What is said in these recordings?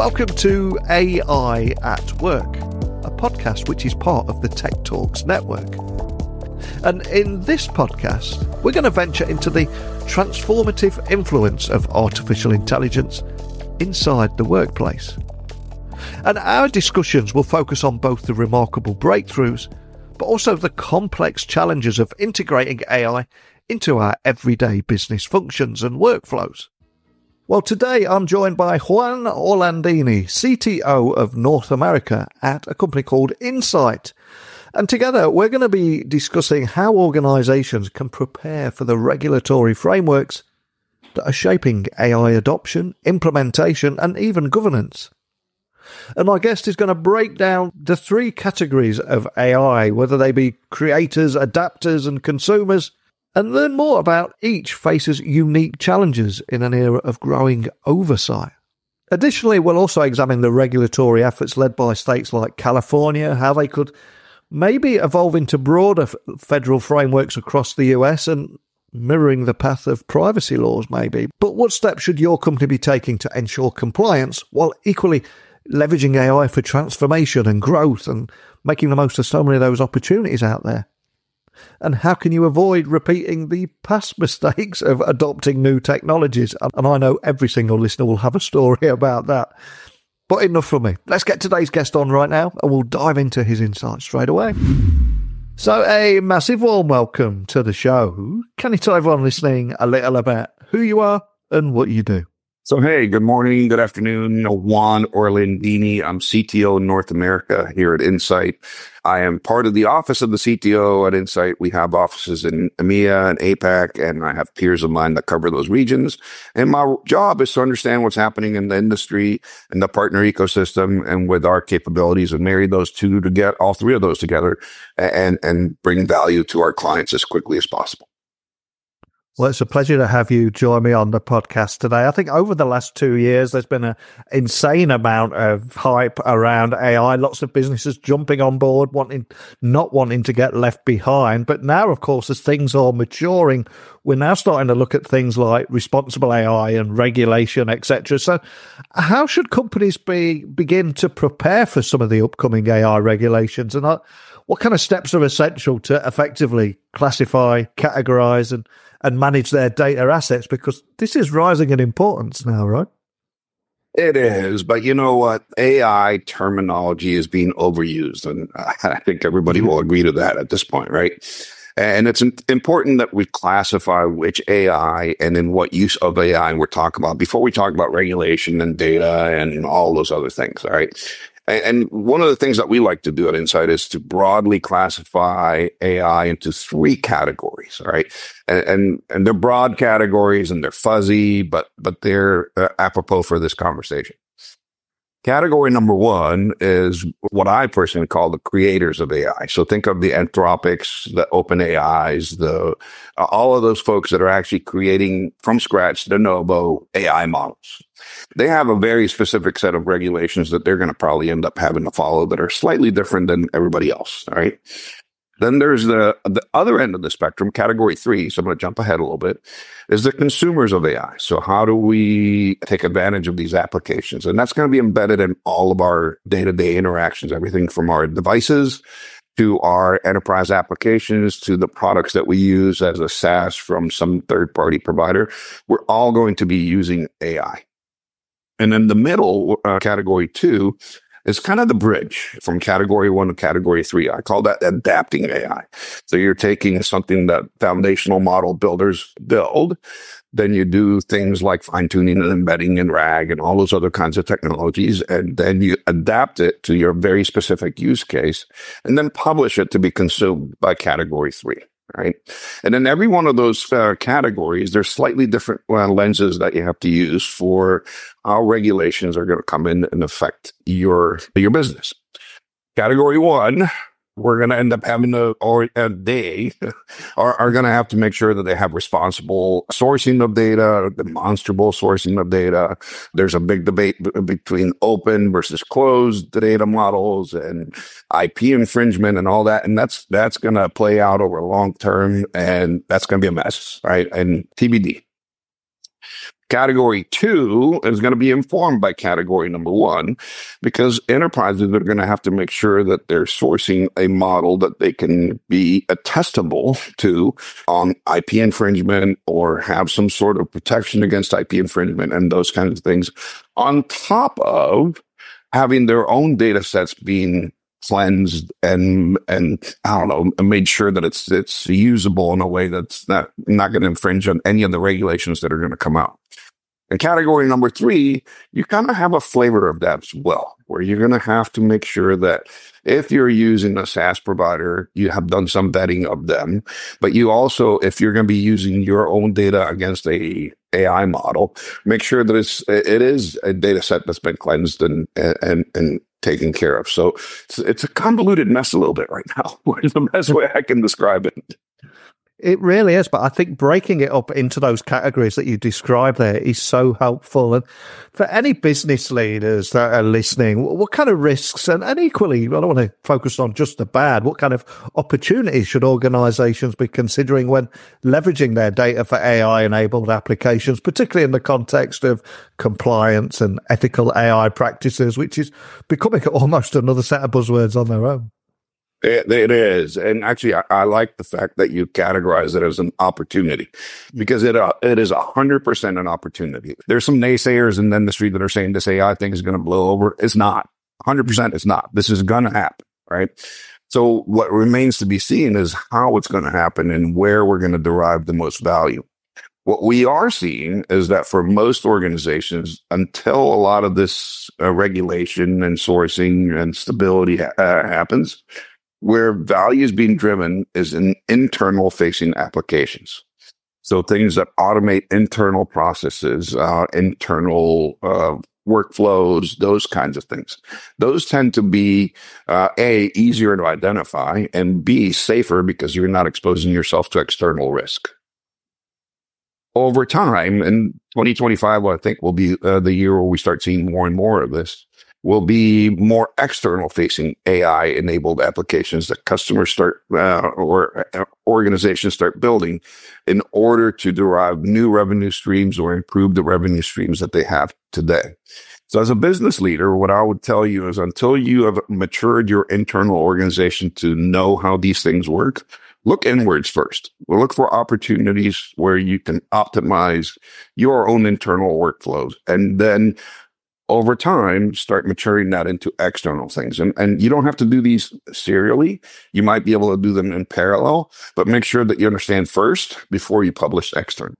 Welcome to AI at Work, a podcast which is part of the Tech Talks network. And in this podcast, we're going to venture into the transformative influence of artificial intelligence inside the workplace. And our discussions will focus on both the remarkable breakthroughs, but also the complex challenges of integrating AI into our everyday business functions and workflows. Well, today I'm joined by Juan Orlandini, CTO of North America at a company called Insight. And together we're going to be discussing how organizations can prepare for the regulatory frameworks that are shaping AI adoption, implementation, and even governance. And my guest is going to break down the three categories of AI, whether they be creators, adapters, and consumers, and learn more about each faces unique challenges in an era of growing oversight. Additionally, we'll also examine the regulatory efforts led by states like California, how they could maybe evolve into broader federal frameworks across the US and mirroring the path of privacy laws maybe. But what steps should your company be taking to ensure compliance while equally leveraging AI for transformation and growth and making the most of so many of those opportunities out there? And how can you avoid repeating the past mistakes of adopting new technologies? And I know every single listener will have a story about that. But enough from me. Let's get today's guest on right now and we'll dive into his insights straight away. So a massive warm welcome to the show. Can you tell everyone listening a little about who you are and what you do? So, hey, good morning, good afternoon. Juan Orlandini. I'm CTO North America here at Insight. I am part of the office of the CTO at Insight. We have offices in EMEA and APAC, and I have peers of mine that cover those regions. And my job is to understand what's happening in the industry and the partner ecosystem, and with our capabilities, and marry those two to get all three of those together and bring value to our clients as quickly as possible. Well, it's a pleasure to have you join me on the podcast today. I think over the last 2 years, there's been an insane amount of hype around AI. Lots of businesses jumping on board, not wanting to get left behind. But now, of course, as things are maturing, we're now starting to look at things like responsible AI and regulation, etc. So how should companies begin to prepare for some of the upcoming AI regulations? And what kind of steps are essential to effectively classify, categorize, and manage their data assets? Because this is rising in importance now, right? It is, but you know what? AI terminology is being overused, and I think everybody will agree to that at this point, right? And it's important that we classify which AI and in what use of AI we're talking about before we talk about regulation and data and all those other things, all right? And one of the things that we like to do at Insight is to broadly classify AI into three categories, all right? And they're broad categories and they're fuzzy, but they're apropos for this conversation. Category number one is what I personally call the creators of AI. So think of the Anthropics, the OpenAIs, all of those folks that are actually creating from scratch de novo AI models. They have a very specific set of regulations that they're going to probably end up having to follow that are slightly different than everybody else. All right. Then there's the other end of the spectrum, category three. So I'm going to jump ahead a little bit, is the consumers of AI. So how do we take advantage of these applications? And that's going to be embedded in all of our day-to-day interactions, everything from our devices to our enterprise applications to the products that we use as a SaaS from some third-party provider. We're all going to be using AI. And then the middle, category two, is kind of the bridge from category one to category three. I call that adapting AI. So you're taking something that foundational model builders build, then you do things like fine-tuning and embedding and RAG and all those other kinds of technologies, and then you adapt it to your very specific use case, and then publish it to be consumed by category three. Right. And then every one of those categories, there's slightly different lenses that you have to use for how regulations are going to come in and affect your business. Category one, we're going to end up having are going to have to make sure that they have responsible sourcing of data, demonstrable sourcing of data. There's a big debate between open versus closed data models and IP infringement and all that. And that's going to play out over long term, and that's going to be a mess, right? And TBD. Category 2 is going to be informed by category number 1, because enterprises are going to have to make sure that they're sourcing a model that they can be attestable to on IP infringement or have some sort of protection against IP infringement and those kinds of things, on top of having their own data sets being cleansed and I don't know, made sure that it's usable in a way that's not going to infringe on any of the regulations that are going to come out. In category number 3, you kind of have a flavor of that as well, where you're going to have to make sure that if you're using a SaaS provider, you have done some vetting of them, but you also, if you're going to be using your own data against a AI model, make sure that it is a data set that's been cleansed and taken care of. So it's a convoluted mess a little bit right now. Is the best way I can describe it. It really is, but I think breaking it up into those categories that you describe there is so helpful. And for any business leaders that are listening, what kind of risks, and equally, I don't want to focus on just the bad, what kind of opportunities should organizations be considering when leveraging their data for AI-enabled applications, particularly in the context of compliance and ethical AI practices, which is becoming almost another set of buzzwords on their own? It is. And actually, I like the fact that you categorize it as an opportunity, because it is 100% an opportunity. There's some naysayers in the industry that are saying this AI thing is going to blow over. It's not. 100% it's not. This is going to happen, right? So what remains to be seen is how it's going to happen and where we're going to derive the most value. What we are seeing is that for most organizations, until a lot of this regulation and sourcing and stability happens, where value is being driven is in internal facing applications. So things that automate internal processes, internal workflows, those kinds of things. Those tend to be, A, easier to identify, and B, safer because you're not exposing yourself to external risk. Over time, and 2025, I think, will be the year where we start seeing more and more of this, will be more external-facing AI-enabled applications that customers start or organizations start building in order to derive new revenue streams or improve the revenue streams that they have today. So as a business leader, what I would tell you is until you have matured your internal organization to know how these things work, look inwards first. We'll look for opportunities where you can optimize your own internal workflows, and then over time, start maturing that into external things. And you don't have to do these serially. You might be able to do them in parallel, but make sure that you understand first before you publish external.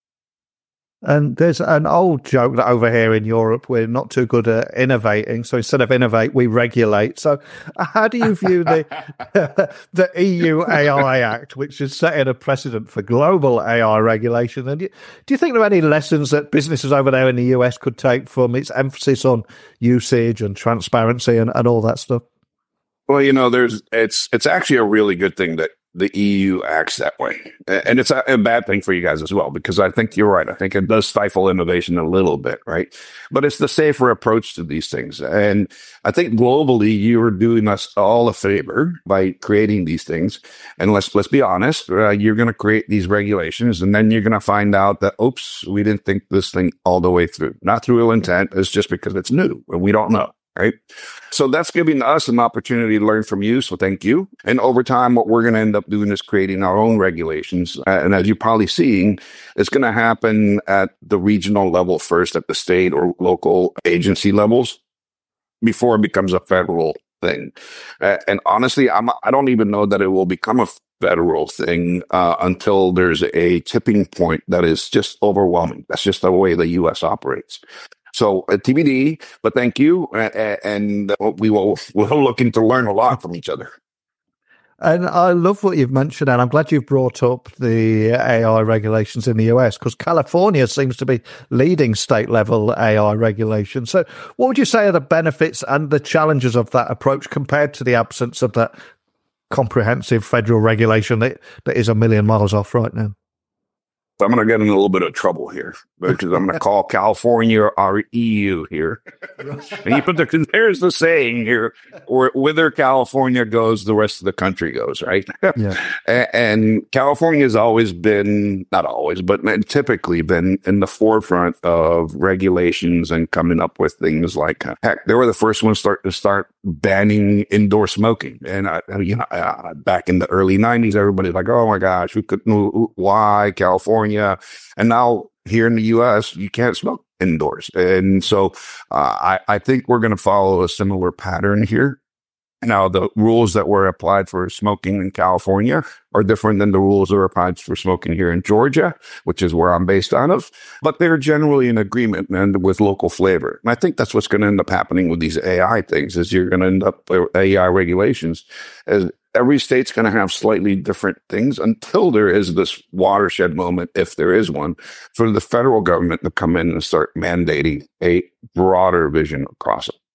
And there's an old joke that over here in Europe, we're not too good at innovating. So instead of innovate, we regulate. So how do you view the EU AI Act, which is setting a precedent for global AI regulation? And do you think there are any lessons that businesses over there in the US could take from its emphasis on usage and transparency and all that stuff? Well, it's actually a really good thing that the EU acts that way. And it's a bad thing for you guys as well, because I think you're right. I think it does stifle innovation a little bit, right? But it's the safer approach to these things. And I think globally, you're doing us all a favor by creating these things. And let's be honest, you're going to create these regulations, and then you're going to find out that, oops, we didn't think this thing all the way through. Not through ill intent. It's just because it's new and we don't know. Right. So that's giving us an opportunity to learn from you. So thank you. And over time, what we're going to end up doing is creating our own regulations. And as you're probably seeing, it's going to happen at the regional level first, at the state or local agency levels, before it becomes a federal thing. And honestly, I don't even know that it will become a federal thing until there's a tipping point that is just overwhelming. That's just the way the U.S. operates. So TBD, but thank you, and we'll looking to learn a lot from each other. And I love what you've mentioned, and I'm glad you've brought up the AI regulations in the US, because California seems to be leading state-level AI regulation. So what would you say are the benefits and the challenges of that approach compared to the absence of that comprehensive federal regulation that is a million miles off right now? So I'm going to get in a little bit of trouble here because I'm going to call California our EU here. But there's the saying here, whither California goes, the rest of the country goes, right? Yeah. And California has always been, not always, but typically been in the forefront of regulations and coming up with things like, heck, they were the first ones to start banning indoor smoking. And, back in the early 90s, everybody's like, oh my gosh, why California? And now here in the U.S., you can't smoke indoors. And so I think we're going to follow a similar pattern here. Now, the rules that were applied for smoking in California are different than the rules that are applied for smoking here in Georgia, which is where I'm based out of. But they're generally in agreement and with local flavor. And I think that's what's going to end up happening with these AI things is you're going to end up with AI regulations. As every state's going to have slightly different things until there is this watershed moment, if there is one, for the federal government to come in and start mandating a broader vision across it.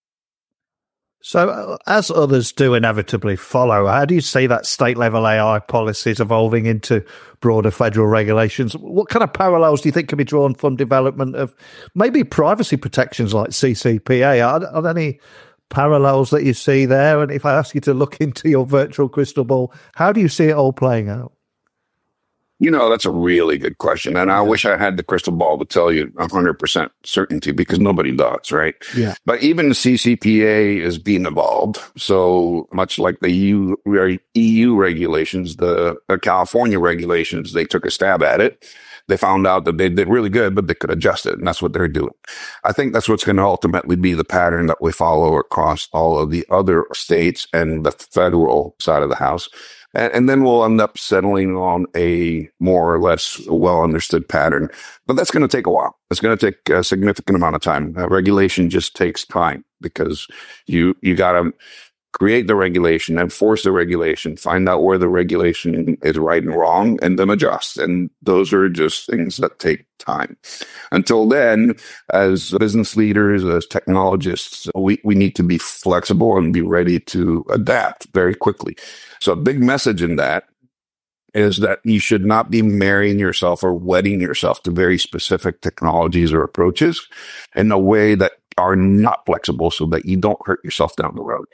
So as others do inevitably follow, how do you see that state-level AI policies evolving into broader federal regulations? What kind of parallels do you think can be drawn from development of maybe privacy protections like CCPA? Are there any parallels that you see there? And if I ask you to look into your virtual crystal ball, how do you see it all playing out? That's a really good question. And I wish I had the crystal ball to tell you 100% certainty because nobody does, right? Yeah. But even the CCPA is being evolved. So much like the EU regulations, the California regulations, they took a stab at it. They found out that they did really good, but they could adjust it. And that's what they're doing. I think that's what's going to ultimately be the pattern that we follow across all of the other states and the federal side of the house. And then we'll end up settling on a more or less well-understood pattern. But that's going to take a while. It's going to take a significant amount of time. Regulation just takes time because you got to create the regulation, enforce the regulation, find out where the regulation is right and wrong, and then adjust. And those are just things that take time. Until then, as business leaders, as technologists, we need to be flexible and be ready to adapt very quickly. So a big message in that is that you should not be marrying yourself or wedding yourself to very specific technologies or approaches in a way that are not flexible so that you don't hurt yourself down the road.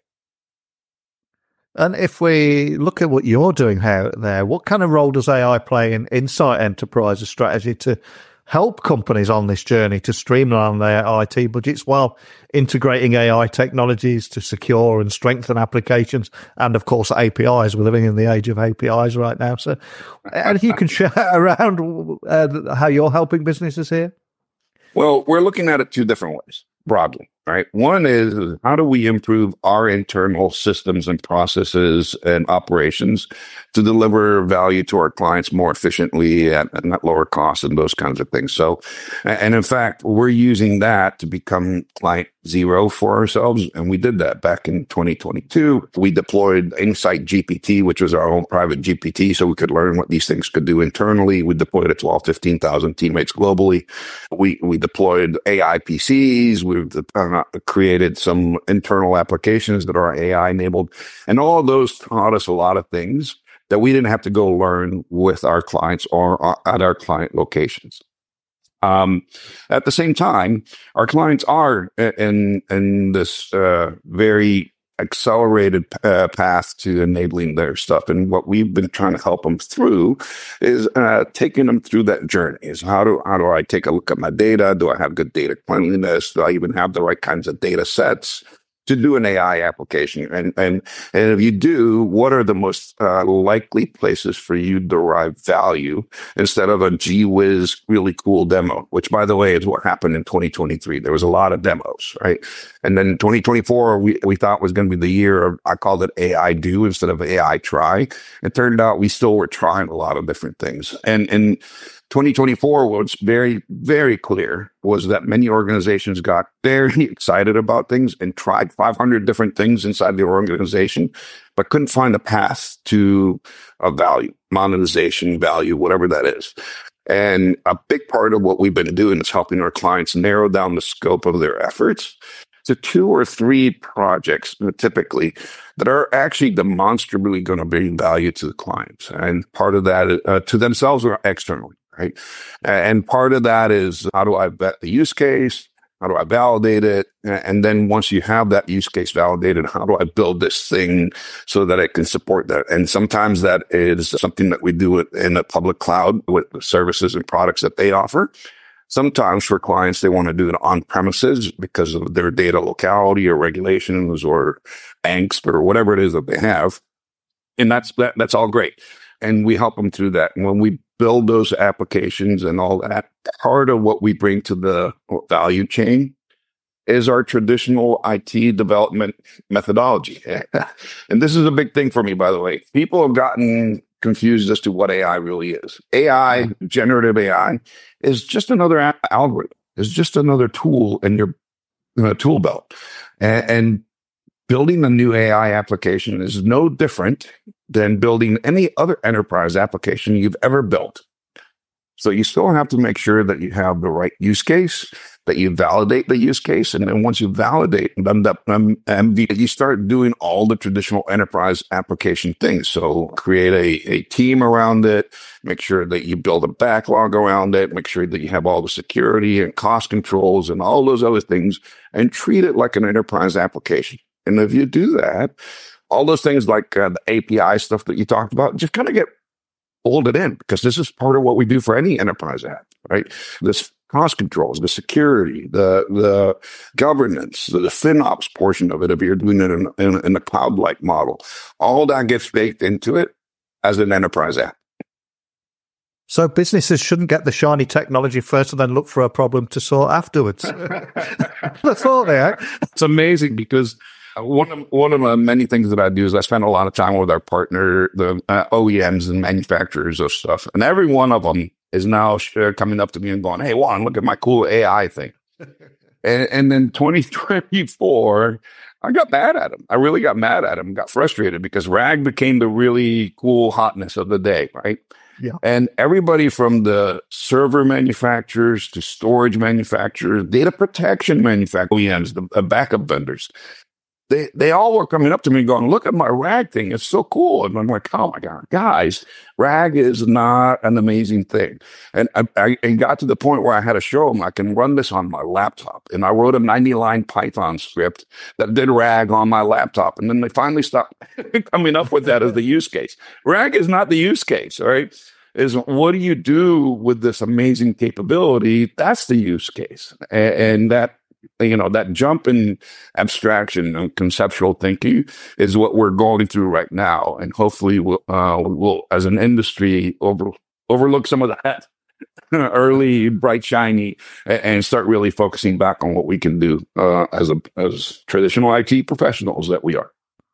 And if we look at what you're doing there, what kind of role does AI play in Insight Enterprise's strategy to help companies on this journey to streamline their IT budgets while integrating AI technologies to secure and strengthen applications and, of course, APIs? We're living in the age of APIs right now. So and if you can share around how you're helping businesses here? Well, we're looking at it two different ways, broadly. Right. One is how do we improve our internal systems and processes and operations to deliver value to our clients more efficiently and at lower cost and those kinds of things. So, and in fact, we're using that to become client zero for ourselves. And we did that back in 2022. We deployed Insight GPT, which was our own private GPT, so we could learn what these things could do internally. We deployed it to all 15,000 teammates globally. We deployed AI PCs. We've created some internal applications that are AI enabled. And all of those taught us a lot of things that we didn't have to go learn with our clients or at our client locations. At the same time, our clients are in this very accelerated path to enabling their stuff. And what we've been trying to help them through is taking them through that journey. Is how do I take a look at my data? Do I have good data cleanliness? Do I even have the right kinds of data sets to do an AI application? And if you do, what are the most likely places for you to derive value instead of a gee whiz, really cool demo, which, by the way, is what happened in 2023. There was a lot of demos, right? And then 2024, we thought was going to be the year of, I called it AI do instead of AI try. It turned out we still were trying a lot of different things. And in 2024, what's very, very clear was that many organizations got very excited about things and tried 500 different things inside their organization, but couldn't find a path to a value, monetization value, whatever that is. And a big part of what we've been doing is helping our clients narrow down the scope of their efforts to 2 or 3 projects, typically, that are actually demonstrably going to bring value to the clients. And part of that to themselves or externally. right? And part of that is, how do I vet the use case? How do I validate it? And then once you have that use case validated, how do I build this thing so that it can support that? And sometimes that is something that we do in the public cloud with the services and products that they offer. Sometimes for clients, they want to do it on premises because of their data locality or regulations or angst or whatever it is that they have. And that's all great. And we help them through that. And when we build those applications and all that, part of what we bring to the value chain is our traditional IT development methodology. And this is a big thing for me, by the way. People have gotten confused as to what AI really is. AI, generative AI, is just another algorithm. It's just another tool in your tool belt. And building a new AI application is no different than building any other enterprise application you've ever built. So you still have to make sure that you have the right use case, that you validate the use case. And then once you validate MVP, you start doing all the traditional enterprise application things. So create a team around it, make sure that you build a backlog around it, make sure that you have all the security and cost controls and all those other things, and treat it like an enterprise application. And if you do that, all those things like the API stuff that you talked about, just kind of get folded in, because this is part of what we do for any enterprise app, right? This cost controls, the security, the governance, the FinOps portion of it, if you're doing it in a cloud-like model, all that gets baked into it as an enterprise app. So businesses shouldn't get the shiny technology first and then look for a problem to sort afterwards. That's all they are. It's amazing because one of the many things that I do is I spend a lot of time with our partner, the OEMs and manufacturers of stuff. And every one of them is now coming up to me and going, "Hey, Juan, look at my cool AI thing." and then 2024, I got mad at him. I really got mad at him, got frustrated because RAG became the really cool hotness of the day, right? Yeah. And everybody from the server manufacturers to storage manufacturers, data protection manufacturers, OEMs, the backup vendors, they all were coming up to me going, "Look at my RAG thing. It's so cool." And I'm like, "Oh my God, guys, RAG is not an amazing thing." And I got to the point where I had to show them I can run this on my laptop. And I wrote a 90-line Python script that did RAG on my laptop. And then they finally stopped coming up with that as the use case. RAG is not the use case, all right? Is what do you do with this amazing capability? That's the use case. And that, that jump in abstraction and conceptual thinking is what we're going through right now. And hopefully we'll as an industry, overlook some of that early, bright, shiny, and start really focusing back on what we can do as traditional IT professionals that we are.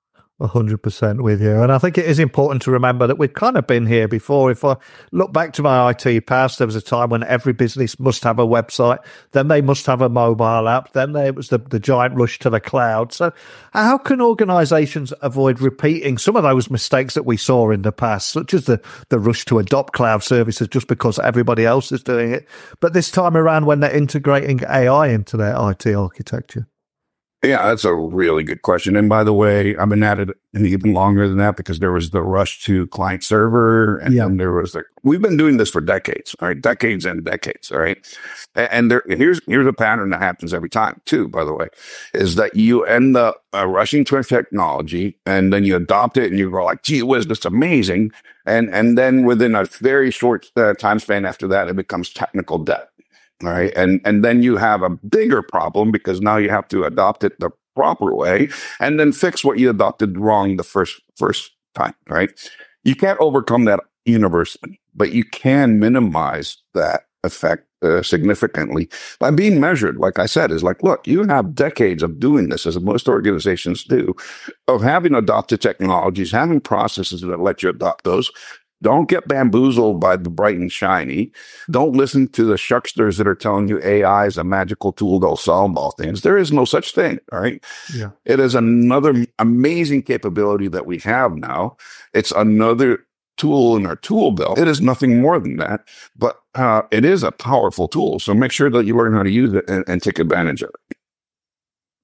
100% with you. And I think it is important to remember that we've kind of been here before. If I look back to my IT past, there was a time when every business must have a website, then they must have a mobile app, then there was the giant rush to the cloud. So how can organizations avoid repeating some of those mistakes that we saw in the past, such as the rush to adopt cloud services just because everybody else is doing it, but this time around when they're integrating AI into their IT architecture? Yeah, that's a really good question. And by the way, I've been at it even longer than that because there was the rush to client server. And then there was we've been doing this for decades, all right? Decades and decades, all right? And here's a pattern that happens every time too, by the way, is that you end up rushing to a technology and then you adopt it and you go like, "Gee whiz, that's amazing." And then within a very short time span after that, it becomes technical debt. All right. And then you have a bigger problem because now you have to adopt it the proper way and then fix what you adopted wrong the first time. Right. You can't overcome that universally, but you can minimize that effect significantly by being measured. Like I said, is like, look, you have decades of doing this, as most organizations do, of having adopted technologies, having processes that let you adopt those. Don't get bamboozled by the bright and shiny. Don't listen to the shucksters that are telling you AI is a magical tool that'll solve all things. There is no such thing, all right? Yeah. It is another amazing capability that we have now. It's another tool in our tool belt. It is nothing more than that, but it is a powerful tool. So make sure that you learn how to use it and take advantage of it.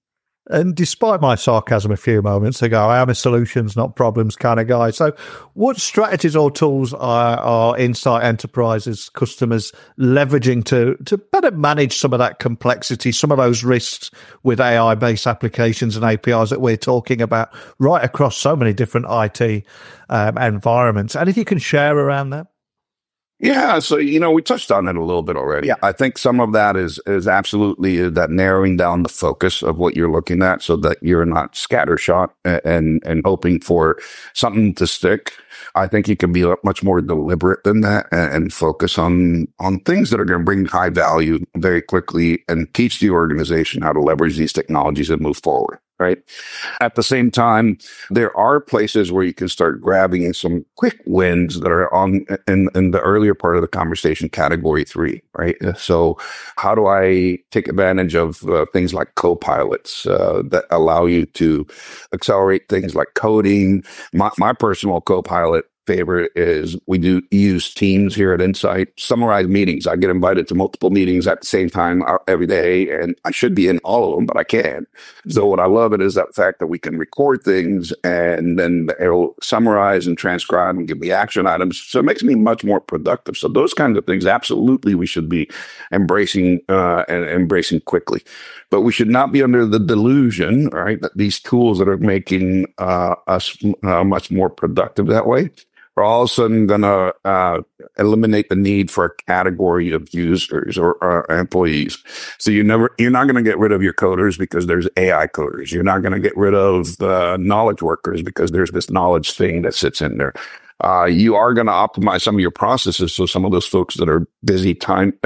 And despite my sarcasm a few moments ago, I am a solutions, not problems kind of guy. So what strategies or tools are Insight Enterprises customers leveraging to better manage some of that complexity, some of those risks with AI-based applications and APIs that we're talking about right across so many different IT environments? And if you can share around that. Yeah, so we touched on it a little bit already. Yeah. I think some of that is absolutely that narrowing down the focus of what you're looking at, so that you're not scattershot and hoping for something to stick. I think you can be much more deliberate than that and focus on things that are going to bring high value very quickly and teach the organization how to leverage these technologies and move forward. Right. At the same time, there are places where you can start grabbing some quick wins that are in the earlier part of the conversation, category 3. Right. So how do I take advantage of things like co-pilots that allow you to accelerate things like coding? My personal co-pilot favorite is we use Teams here at Insight, summarize meetings. I get invited to multiple meetings at the same time every day, and I should be in all of them, but I can't. So what I love it is that fact that we can record things and then it'll summarize and transcribe and give me action items. So it makes me much more productive. So those kinds of things, absolutely, we should be embracing and embracing quickly. But we should not be under the delusion, right, that these tools that are making us much more productive that way are all of a sudden going to eliminate the need for a category of users or employees. So you're not going to get rid of your coders because there's AI coders. You're not going to get rid of the knowledge workers because there's this knowledge thing that sits in there. You are going to optimize some of your processes. So some of those folks that are busy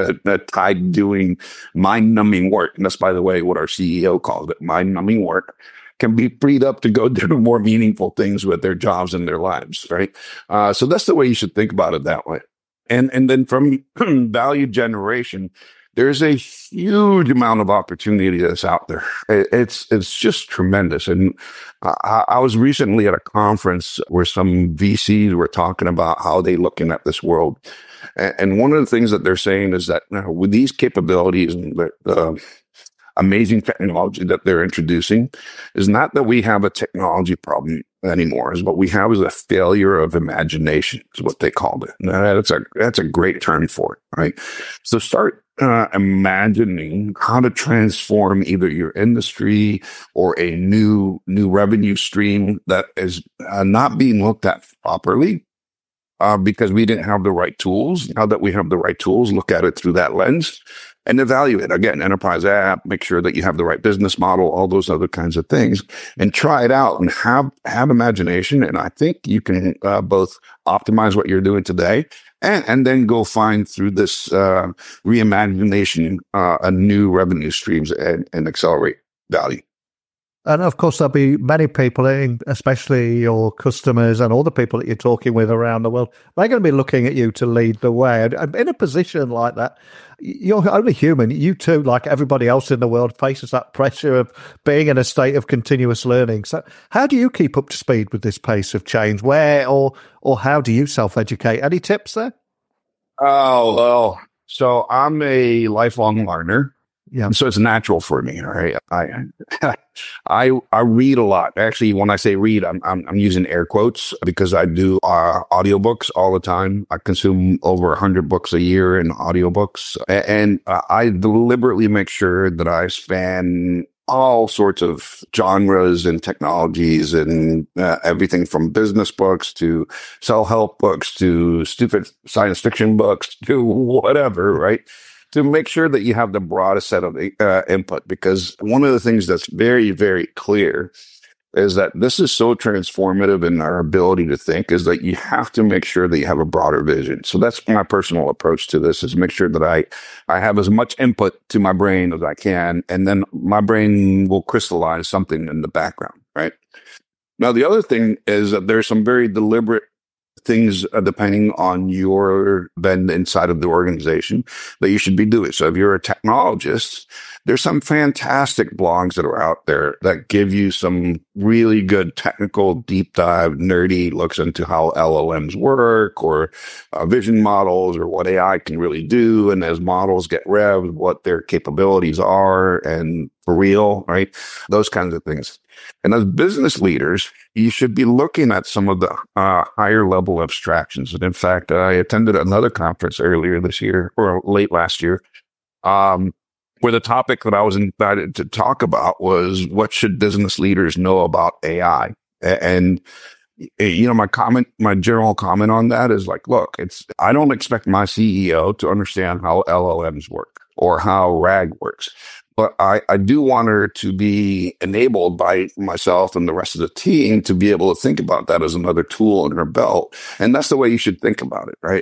tied doing mind-numbing work, and that's, by the way, what our CEO calls it, mind-numbing work, can be freed up to go do more meaningful things with their jobs and their lives, right? So that's the way you should think about it that way. And then from value generation, there's a huge amount of opportunity that's out there. It's just tremendous. And I was recently at a conference where some VCs were talking about how they're looking at this world. And one of the things that they're saying is that with these capabilities and the amazing technology that they're introducing, is not that we have a technology problem anymore. Is what we have is a failure of imagination, is what they called it. That's a great term for it, right? So start imagining how to transform either your industry or a new revenue stream that is not being looked at properly because we didn't have the right tools. Now that we have the right tools, look at it through that lens and evaluate. Again, enterprise app, make sure that you have the right business model, all those other kinds of things, and try it out and have imagination. And I think you can both optimize what you're doing today and then go find through this reimagination a new revenue streams and accelerate value. And of course, there'll be many people, especially your customers and all the people that you're talking with around the world, they're going to be looking at you to lead the way. And in a position like that, you're only human. You too, like everybody else in the world, faces that pressure of being in a state of continuous learning. So how do you keep up to speed with this pace of change? Where or how do you self-educate? Any tips there? Oh, well, so I'm a lifelong learner. Yeah. So it's natural for me, right? I read a lot. Actually, when I say read, I'm using air quotes because I do audiobooks all the time. I consume over 100 books a year in audiobooks, and I deliberately make sure that I span all sorts of genres and technologies and everything from business books to self-help books to stupid science fiction books to whatever, right? To make sure that you have the broadest set of input, because one of the things that's very, very clear is that this is so transformative in our ability to think, is that you have to make sure that you have a broader vision. So that's my personal approach to this, is make sure that I have as much input to my brain as I can, and then my brain will crystallize something in the background, right? Now, the other thing is that there's some very deliberate things depending on your bend inside of the organization that you should be doing. So if you're a technologist, there's some fantastic blogs that are out there that give you some really good technical deep dive, nerdy looks into how LLMs work or vision models or what AI can really do. And as models get revved, what their capabilities are. And for real, right? Those kinds of things. And as business leaders, you should be looking at some of the higher level abstractions. And in fact, I attended another conference earlier this year or late last year, where the topic that I was invited to talk about was what should business leaders know about AI? And my general comment on that is like, look, I don't expect my CEO to understand how LLMs work or how RAG works. But I do want her to be enabled by myself and the rest of the team to be able to think about that as another tool in her belt. And that's the way you should think about it, right?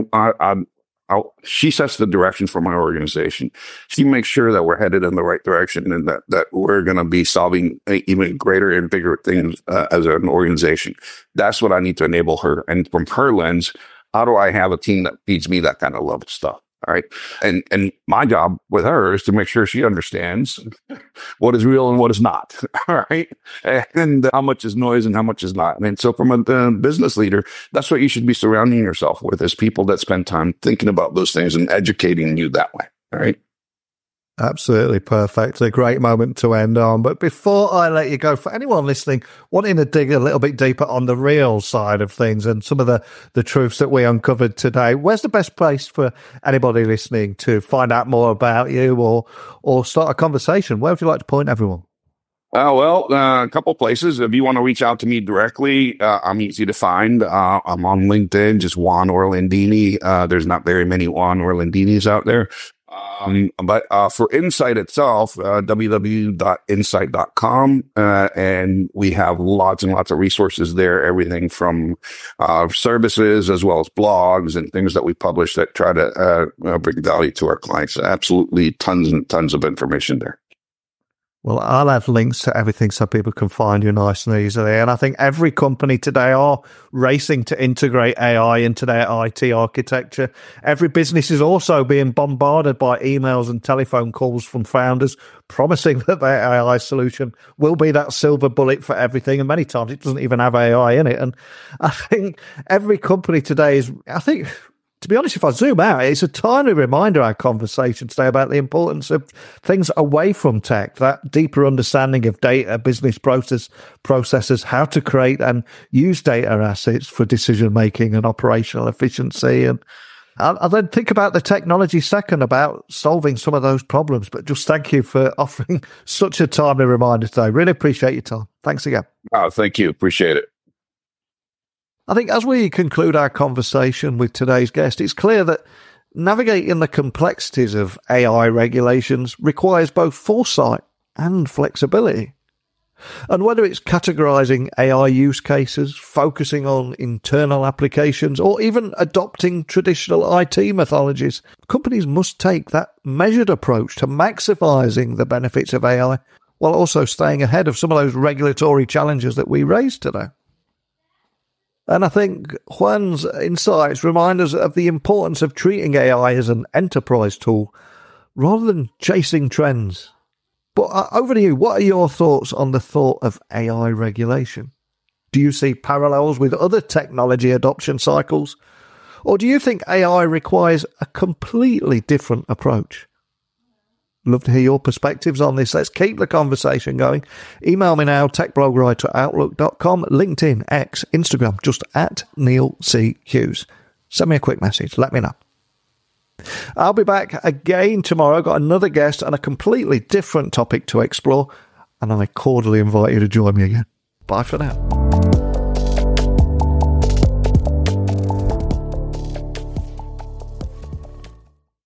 She sets the direction for my organization. She makes sure that we're headed in the right direction and that we're going to be solving even greater and bigger things as an organization. That's what I need to enable her. And from her lens, how do I have a team that feeds me that kind of love stuff? All right. And my job with her is to make sure she understands what is real and what is not. All right. And how much is noise and how much is not. And so from a business leader, that's what you should be surrounding yourself with, is people that spend time thinking about those things and educating you that way. All right. Absolutely perfect. A great moment to end on. But before I let you go, for anyone listening, wanting to dig a little bit deeper on the real side of things and some of the truths that we uncovered today, where's the best place for anybody listening to find out more about you or start a conversation? Where would you like to point everyone? A couple places. If you want to reach out to me directly, I'm easy to find. I'm on LinkedIn, just Juan Orlandini. There's not very many Juan Orlandinis out there. But for Insight itself, www.insight.com, and we have lots and lots of resources there, everything from services as well as blogs and things that we publish that try to bring value to our clients. Absolutely tons and tons of information there. Well, I'll have links to everything so people can find you nice and easily. And I think every company today are racing to integrate AI into their IT architecture. Every business is also being bombarded by emails and telephone calls from founders promising that their AI solution will be that silver bullet for everything. And many times it doesn't even have AI in it. And I think every company today to be honest, if I zoom out, it's a timely reminder, our conversation today, about the importance of things away from tech, that deeper understanding of data, business processes, how to create and use data assets for decision-making and operational efficiency. And I'll then think about the technology second, about solving some of those problems. But just thank you for offering such a timely reminder today. Really appreciate your time. Thanks again. Oh, thank you. Appreciate it. I think as we conclude our conversation with today's guest, it's clear that navigating the complexities of AI regulations requires both foresight and flexibility. And whether it's categorizing AI use cases, focusing on internal applications, or even adopting traditional IT methodologies, companies must take that measured approach to maximizing the benefits of AI while also staying ahead of some of those regulatory challenges that we raised today. And I think Juan's insights remind us of the importance of treating AI as an enterprise tool rather than chasing trends. But over to you, what are your thoughts on the thought of AI regulation? Do you see parallels with other technology adoption cycles? Or do you think AI requires a completely different approach? Love to hear your perspectives on this. Let's keep the conversation going. Email me now, techblogwriter@outlook.com, LinkedIn, X, Instagram, just @NeilC.Hughes. Send me a quick message. Let me know. I'll be back again tomorrow. I've got another guest and a completely different topic to explore, and I cordially invite you to join me again. Bye for now.